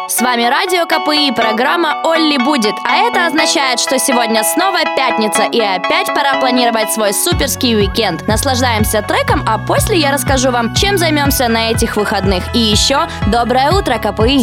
С вами Радио КПИ, программа «Олли будет». А это означает, что сегодня снова пятница, и опять пора планировать свой суперский уикенд. Наслаждаемся треком, а после я расскажу вам, чем займемся на этих выходных. И еще доброе утро, КПИ!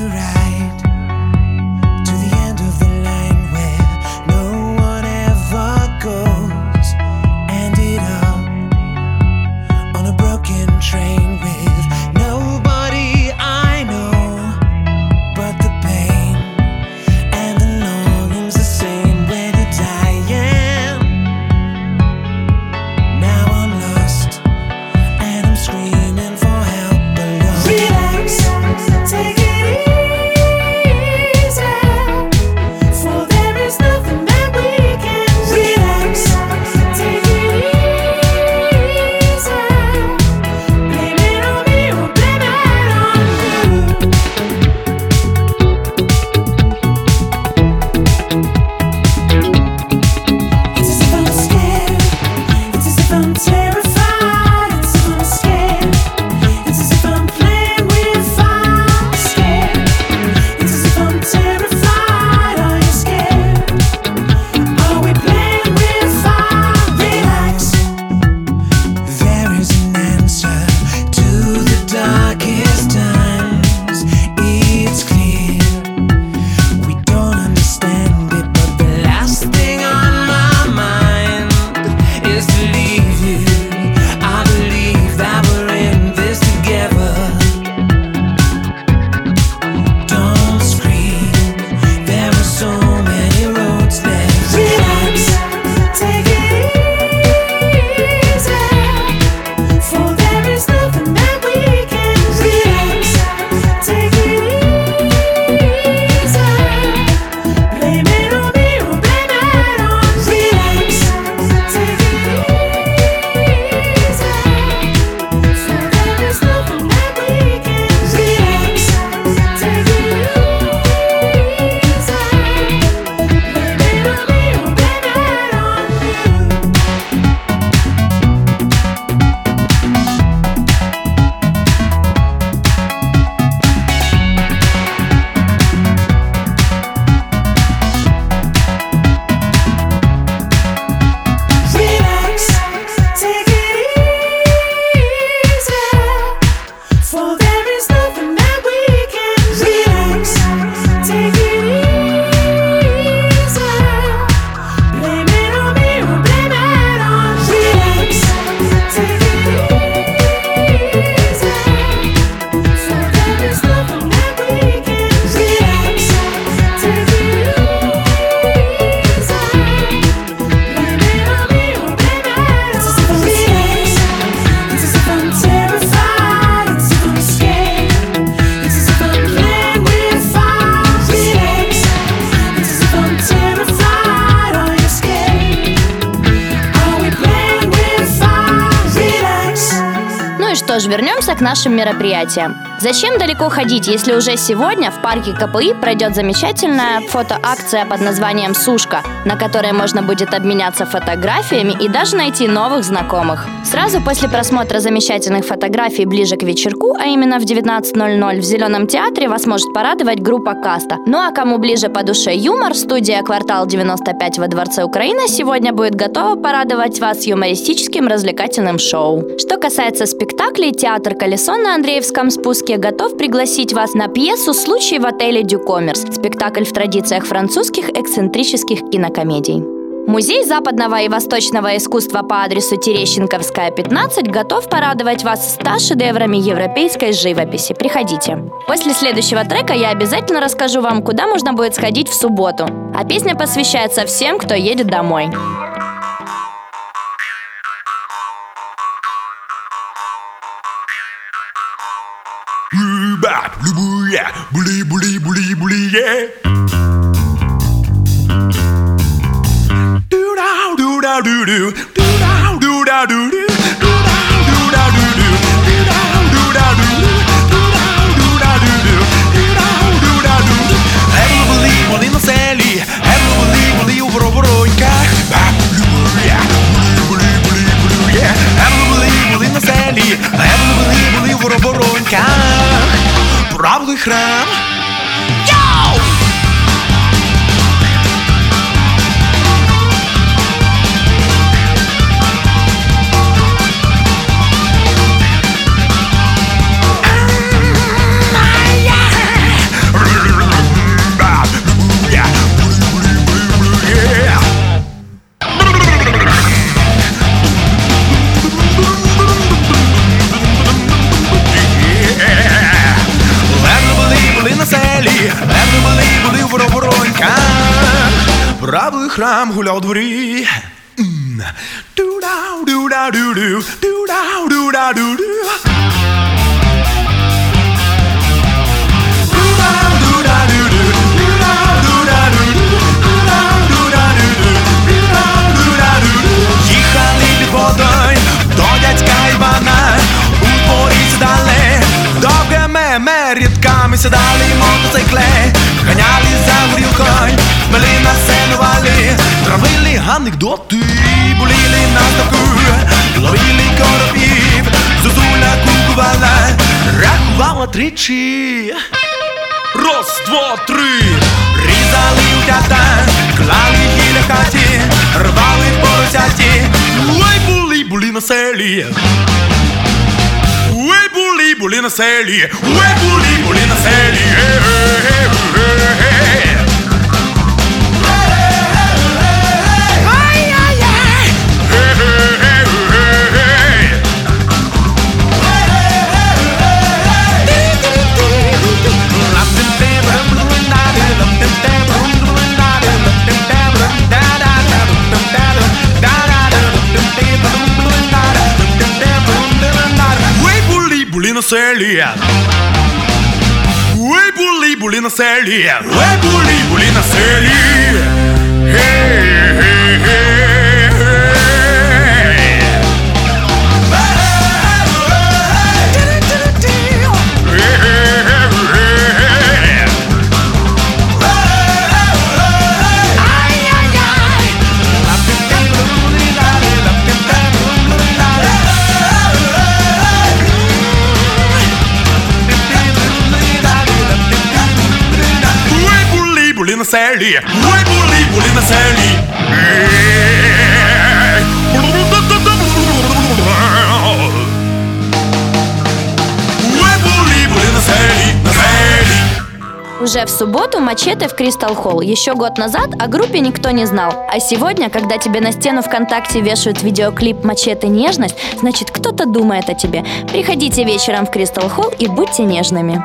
Что ж, вернемся к нашим мероприятиям. Зачем далеко ходить, если уже сегодня в парке КПИ пройдет замечательная фотоакция под названием «Сушка», на которой можно будет обменяться фотографиями и даже найти новых знакомых. Сразу после просмотра замечательных фотографий ближе к вечерку, а именно в 19:00 в Зеленом театре, вас может порадовать группа «Каста». Ну а кому ближе по душе юмор, студия «Квартал 95» во Дворце Украины сегодня будет готова порадовать вас юмористическим развлекательным шоу. Что касается спектаклей, театр «Колесо» на Андреевском спуске готов пригласить вас на пьесу «Случай в отеле Дюкоммерс», спектакль в традициях французских эксцентрических кинокомедий. Музей западного и восточного искусства по адресу Терещенковская, 15 готов порадовать вас 100 шедеврами европейской живописи. Приходите. После следующего трека я обязательно расскажу вам, куда можно будет сходить в субботу. А песня посвящается всем, кто едет домой. Правый храм Правий храм гуляв у дворі. Ду-дау-ду-дау-ду-ду, ду-дау-ду-дау-ду-ду. Їхали під водою до дядька Івана. У дворі сідали довгими рядками, сідали мотоцикли, ганяли за горілкою, мели на сцену вали, травили анекдоти, боліли на ставку, ловили коробів, зозуля кукувала, рахувала тричі. Раз, два, три. Різали утята, клали її на хаті, рвали поросяті. Ой, були на селі. Ой, були на селі. Ой, були на селі. На селі. Ой, були на селі. Ой, були на селі. Були на селі. Ой, були на селі. Ой, були на селі, на селі. Уже в субботу Мачете в Кристал Холл. Еще год назад о группе никто не знал. А сегодня, когда тебе на стену ВКонтакте вешают видеоклип Мачете «Нежность», значит, кто-то думает о тебе. Приходите вечером в Кристал Холл и будьте нежными.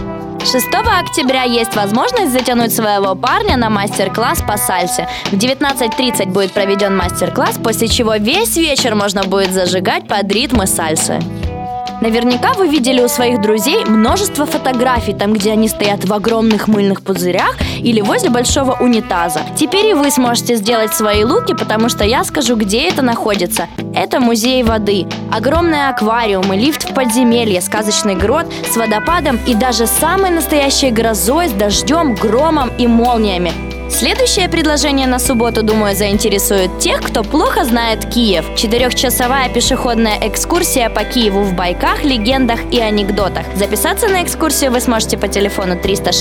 6 октября есть возможность затянуть своего парня на мастер-класс по сальсе. В 19:30 будет проведен мастер-класс, после чего весь вечер можно будет зажигать под ритмы сальсы. Наверняка вы видели у своих друзей множество фотографий, там, где они стоят в огромных мыльных пузырях или возле большого унитаза. Теперь и вы сможете сделать свои луки, потому что я скажу, где это находится. Это музей воды. Огромные аквариумы, лифт в подземелье, сказочный грот с водопадом и даже самой настоящей грозой с дождем, громом и молниями. Следующее предложение на субботу, думаю, заинтересует тех, кто плохо знает Киев. 4-часовая пешеходная экскурсия по Киеву в байках, легендах и анекдотах. Записаться на экскурсию вы сможете по телефону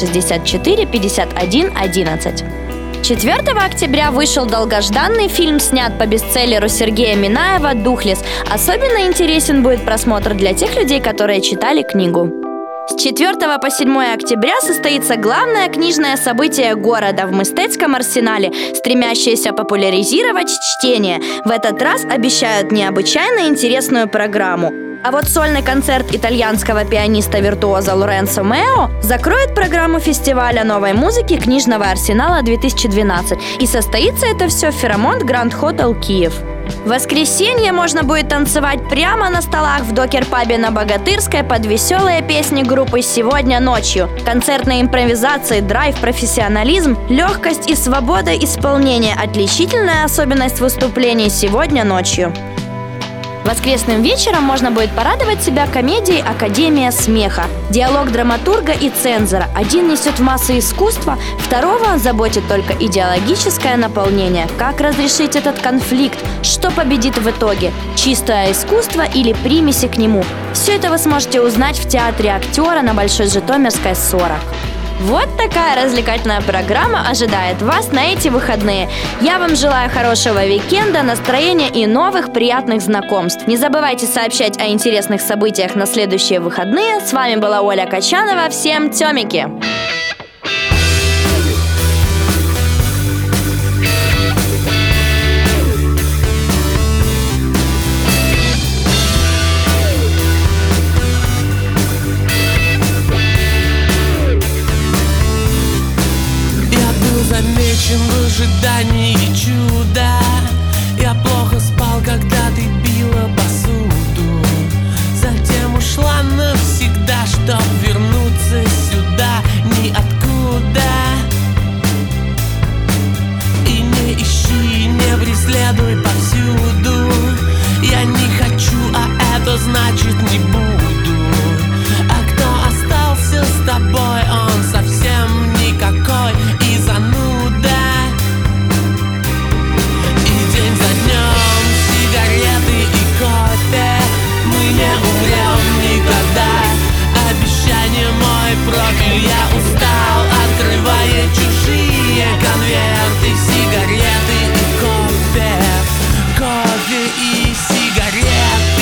364 51 11. 4 октября вышел долгожданный фильм, снят по бестселлеру Сергея Минаева «Духлесс». Особенно интересен будет просмотр для тех людей, которые читали книгу. С 4 по 7 октября состоится главное книжное событие города в Мистецком арсенале, стремящееся популяризировать чтение. В этот раз обещают необычайно интересную программу. А вот сольный концерт итальянского пианиста-виртуоза Лоренцо Мео закроет программу фестиваля новой музыки Книжного арсенала 2012. И состоится это все в Ферамонт Гранд Хотел Киев. В воскресенье можно будет танцевать прямо на столах в докер-пабе на Богатырской под веселые песни группы «Сегодня ночью». Концертные импровизации, драйв, профессионализм, легкость и свобода исполнения – отличительная особенность выступлений «Сегодня ночью». Воскресным вечером можно будет порадовать себя комедией «Академия смеха». Диалог драматурга и цензора. Один несет в массы искусства, второго заботит только идеологическое наполнение. Как разрешить этот конфликт? Что победит в итоге? Чистое искусство или примеси к нему? Все это вы сможете узнать в театре актера на Большой Житомирской 40. Вот такая развлекательная программа ожидает вас на эти выходные. Я вам желаю хорошего уикенда, настроения и новых приятных знакомств. Не забывайте сообщать о интересных событиях на следующие выходные. С вами была Оля Качанова. Всем тёмики! Замечен в ожидании чуда. Я плохо спал, когда ты била посуду. Затем ушла навсегда, чтоб вернуться сюда ниоткуда. И не ищи, не преследуй повсюду. Я не хочу, а это значит не буду. А кто остался с тобой, он совсем никакой и зануда. И день за днем сигареты и кофе. Мы не умрем никогда. Обещание мой профиль. Я устал, открывая чужие конверты. Сигареты и кофе. Кофе и сигареты.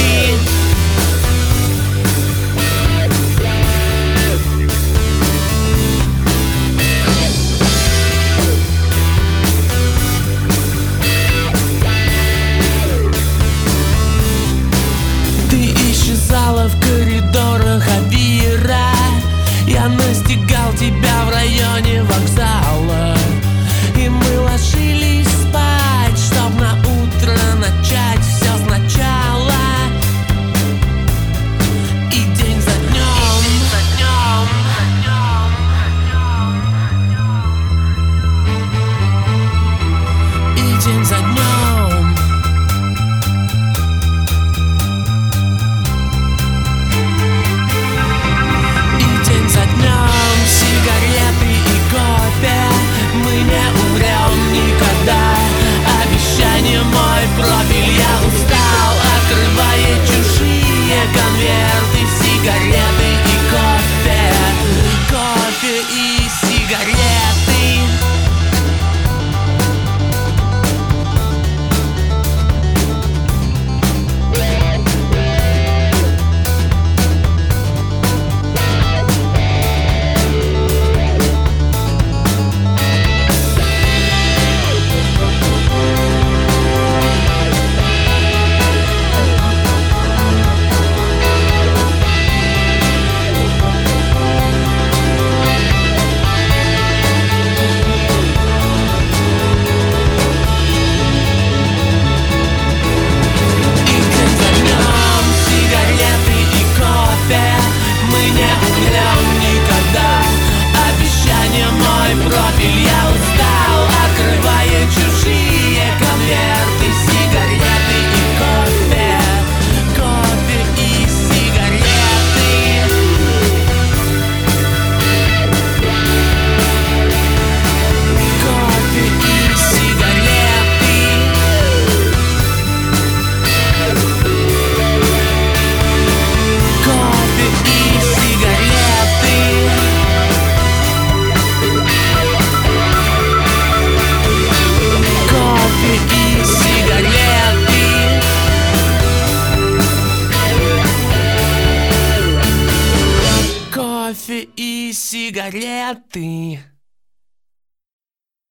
В коридорах Авира я настигал тебя в районе вокзала. И мы ложились спать, чтоб на утро начать все сначала. И день за днем, и день за днем. Сигареты и кофе. Мы не умрем никогда. Обещание мой профиль. Я устал, открывая чужие конверты. Сигареты и кофе. Кофе и сигареты. Профиль. Я устал, открывая чужие конверты. Сигареты и кофе. Кофе и сигареты. Кофе и сигареты. Кофе и сигареты. Кофе и сигареты.